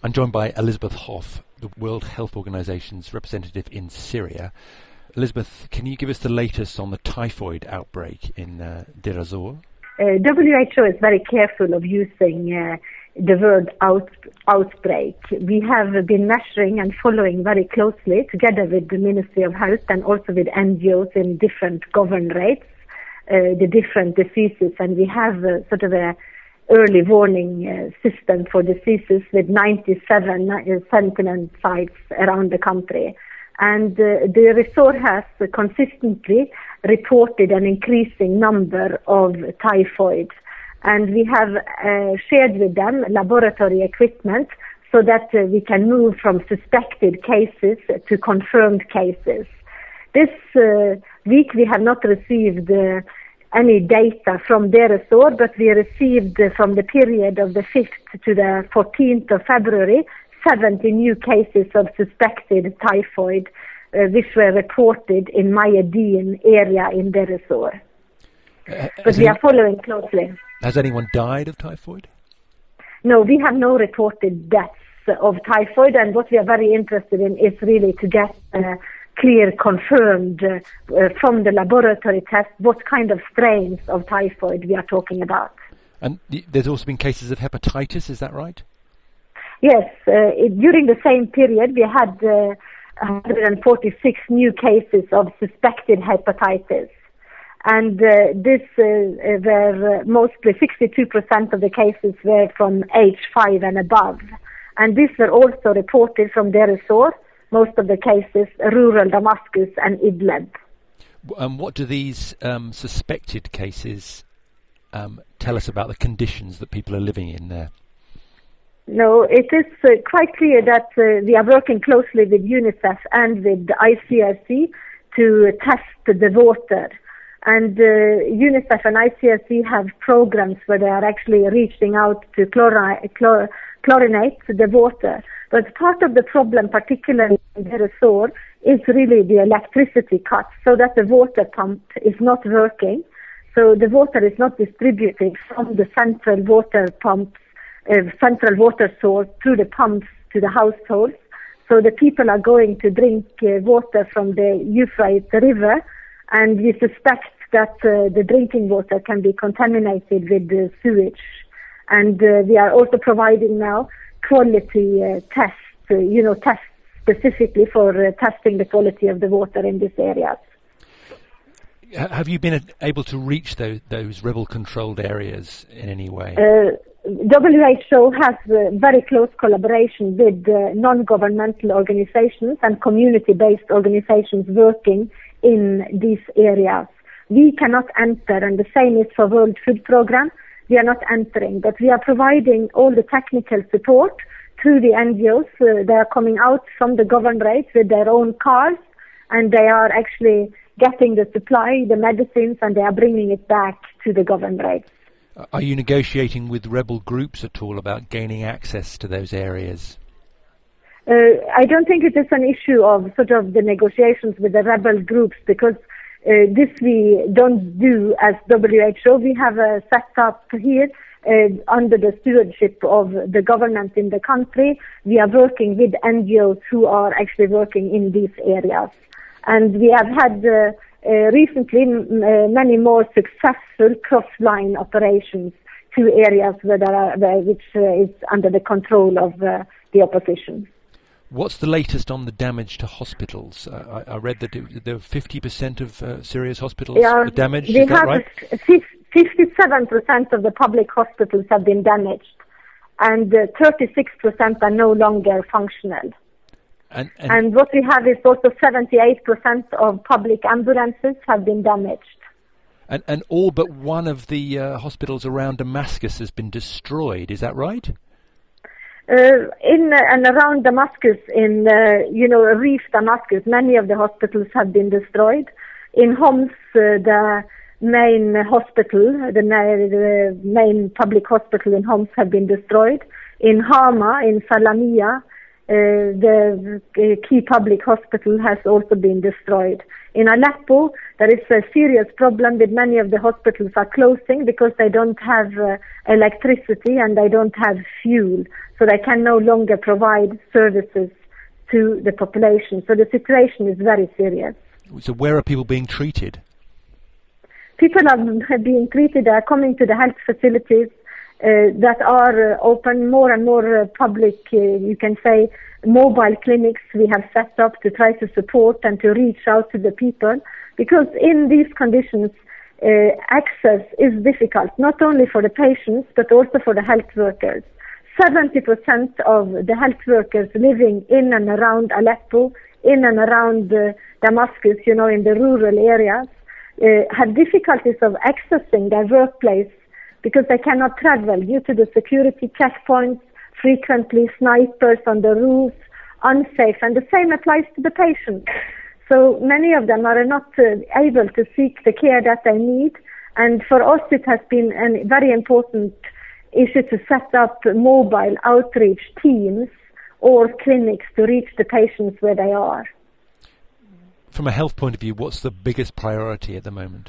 I'm joined by Elisabeth Hof, the World Health Organization's representative in Syria. Elisabeth, can you give us the latest on the typhoid outbreak in Deir ez-Zor? WHO is very careful of using the word outbreak. We have been measuring and following very closely, together with the Ministry of Health and also with NGOs in different governorates, the different diseases, and we have sort of a early warning system for diseases with 97 sentinel sites around the country. And the resort has consistently reported an increasing number of typhoid. And we have shared with them laboratory equipment so that we can move from suspected cases to confirmed cases. This week we have not received any data from Deir ez-Zor, but we received from the period of the 5th to the 14th of February 70 new cases of suspected typhoid, which were reported in Mayadeen area in Deir ez-Zor. But we are following closely. Has anyone died of typhoid? No, we have no reported deaths of typhoid, and what we are very interested in is really to get clear, confirmed from the laboratory test what kind of strains of typhoid we are talking about. And there's also been cases of hepatitis, is that right? Yes, during the same period we had 146 new cases of suspected hepatitis. And this were mostly 62% of the cases were from age 5 and above. And these were also reported from Deir ez-Zor, most of the cases rural Damascus and Idlib. What do these suspected cases tell us about the conditions that people are living in there? No, it is quite clear that we are working closely with UNICEF and with the ICRC to test the water. And UNICEF and ICRC have programs where they are actually reaching out to chlorinate the water. But part of the problem, particularly in Deir ez-Zor, is really the electricity cuts, so that the water pump is not working. So the water is not distributed from the central water pumps, central water source through the pumps to the households. So the people are going to drink water from the Euphrates River, and we suspect that the drinking water can be contaminated with the sewage. And we are also providing now quality tests, tests specifically for testing the quality of the water in these areas. Have you been able to reach those rebel-controlled areas in any way? WHO has very close collaboration with non-governmental organizations and community-based organizations working in these areas. We cannot enter, and the same is for World Food Programme. We are not entering, but we are providing all the technical support through the NGOs. They are coming out from the governorate with their own cars, and they are actually getting the supply, the medicines, and they are bringing it back to the governorate. Are you negotiating with rebel groups at all about gaining access to those areas? I don't think it is an issue of sort of the negotiations with the rebel groups, because this we don't do as WHO. We have a set up here under the stewardship of the government in the country. We are working with NGOs who are actually working in these areas. And we have had recently many more successful cross-line operations to areas which is under the control of the opposition. What's the latest on the damage to hospitals? I read that there were 50% of Syria's hospitals were damaged. Is that right? 57% of the public hospitals have been damaged, and 36% are no longer functional. And what we have is also 78% of public ambulances have been damaged. And all but one of the hospitals around Damascus has been destroyed. Is that right? In and around Damascus, in Reef Damascus, many of the hospitals have been destroyed. In Homs, the main hospital, the main public hospital in Homs, have been destroyed. In Hama, in Salamiya, the key public hospital has also been destroyed. In Aleppo, there is a serious problem with many of the hospitals are closing because they don't have electricity and they don't have fuel, so they can no longer provide services to the population. So the situation is very serious. So where are people being treated? People are being treated, are coming to the health facilities that are open, more and more public, you can say, mobile clinics we have set up to try to support and to reach out to the people, because in these conditions access is difficult, not only for the patients but also for the health workers. 70% of the health workers living in and around Aleppo, in and around Damascus, in the rural areas, have difficulties of accessing their workplace because they cannot travel due to the security checkpoints, frequently snipers on the roofs, unsafe, and the same applies to the patients. So many of them are not able to seek the care that they need, and for us it has been a very important issue to set up mobile outreach teams or clinics to reach the patients where they are. From a health point of view, what's the biggest priority at the moment?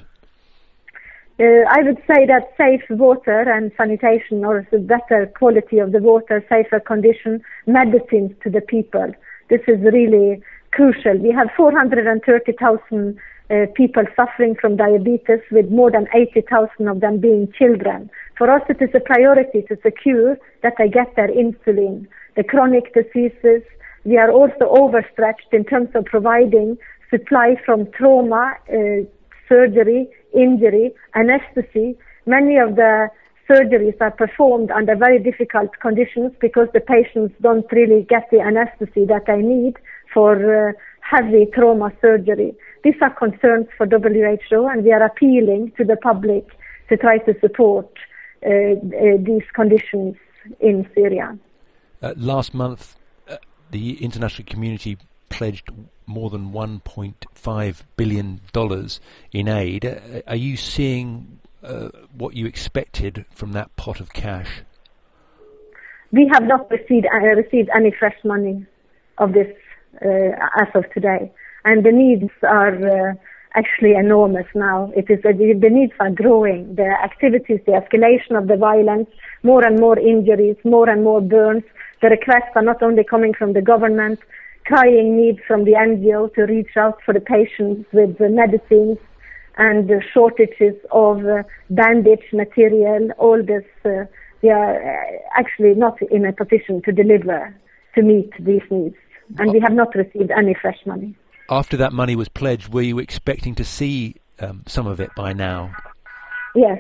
I would say that safe water and sanitation, or the better quality of the water, safer condition, medicines to the people. This is really crucial. We have 430,000 people suffering from diabetes, with more than 80,000 of them being children. For us, it is a priority to secure that they get their insulin. The chronic diseases, we are also overstretched in terms of providing supply from trauma, surgery, injury, anesthesia. Many of the surgeries are performed under very difficult conditions because the patients don't really get the anesthesia that they need for heavy trauma surgery. These are concerns for WHO, and we are appealing to the public to try to support these conditions in Syria. Last month, the international community pledged more than $1.5 billion in aid. Are you seeing what you expected from that pot of cash? We have not received any fresh money of this as of today, and the needs are actually enormous now. The needs are growing. The activities, the escalation of the violence, more and more injuries, more and more burns. The requests are not only coming from the government, crying need from the NGO to reach out for the patients with the medicines and the shortages of bandage material. All this, we are actually not in a position to deliver to meet these needs, and we have not received any fresh money. After that money was pledged, were you expecting to see some of it by now? Yes,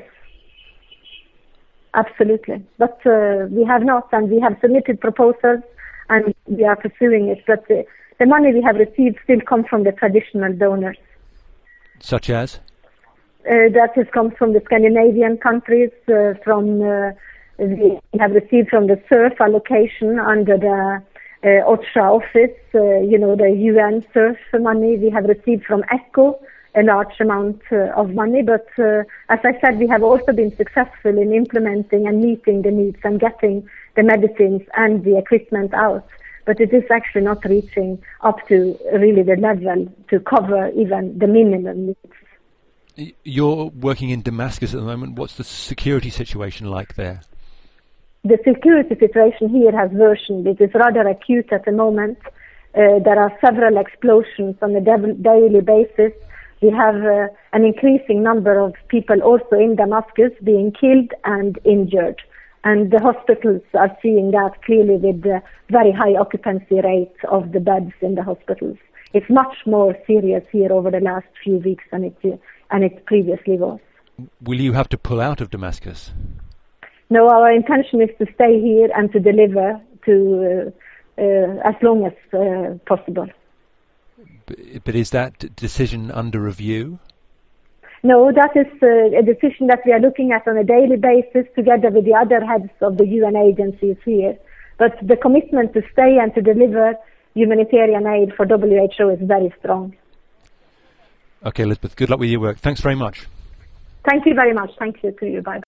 absolutely. But we have not, and we have submitted proposals and we are pursuing it. But the money we have received still comes from the traditional donors. Such as? That has come from the Scandinavian countries, we have received from the SURF allocation under the OCHA office, the UN SURF money. We have received from ECHO a large amount of money, but as I said, we have also been successful in implementing and meeting the needs and getting the medicines and the equipment out. But it is actually not reaching up to really the level to cover even the minimum needs. You're working in Damascus at the moment. What's the security situation like there? The security situation here has worsened. It is rather acute at the moment. There are several explosions on a daily basis. We have an increasing number of people also in Damascus being killed and injured. And the hospitals are seeing that clearly with the very high occupancy rate of the beds in the hospitals. It's much more serious here over the last few weeks than it previously was. Will you have to pull out of Damascus? No, our intention is to stay here and to deliver to as long as possible. But is that decision under review? No, that is a decision that we are looking at on a daily basis together with the other heads of the UN agencies here. But the commitment to stay and to deliver humanitarian aid for WHO is very strong. Okay, Elizabeth, good luck with your work. Thanks very much. Thank you very much. Thank you to you. Bye.